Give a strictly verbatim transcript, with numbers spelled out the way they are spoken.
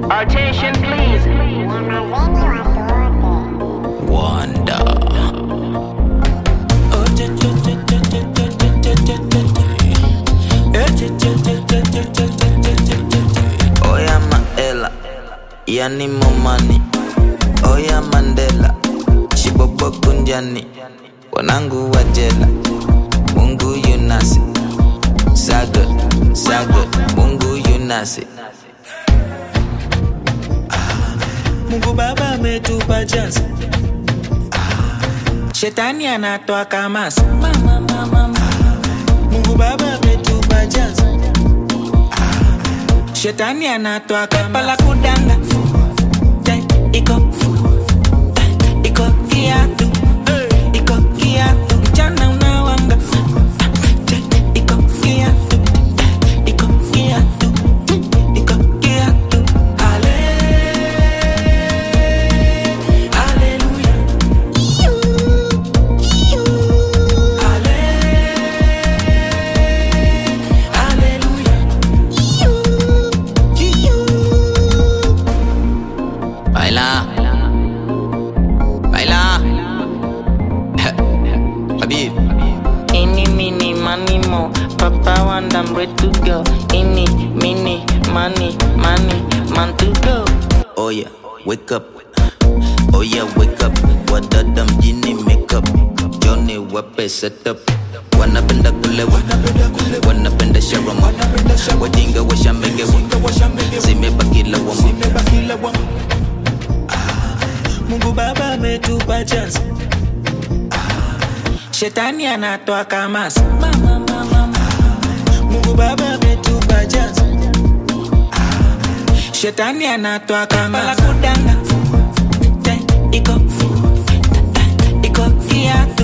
Attention please. Wonder. Oya Maela, yani momani. Oya Mandela, Shibobo kunjani. Wanangu wajela, Mungu yunasi. Saga, saga, Mungu yunasi. Mungu Baba ametupa chance. Shetani anatoa kamasi. Mama mama. Mungu Baba ametupa chance. Shetani anatoa kamasi. Pala kudanga. Iko Iko kiatu. Iko kiatu. Mchana unawanga. Iko kiatu. Iko kiatu. Iko kiatu. Baila, baila, Habib. Any, mini, money, mo. Papa want I'm ready to go. Any, mini, money, money, man to go. Oh yeah, wake up. Oh yeah, wake up. Wadada mjini makeup. Johnny wape set up. Wanapenda kulewa, wanapenda shawarma. Wajinga washamegewa, zimebaki lawama. Mungu Baba ametupa chance. Shetani anatoa kamasi. Mama mama. Mungu Baba ametupa chance. Shetani anatoa kamasi. Pala kudanga. Iko Iko kiatu.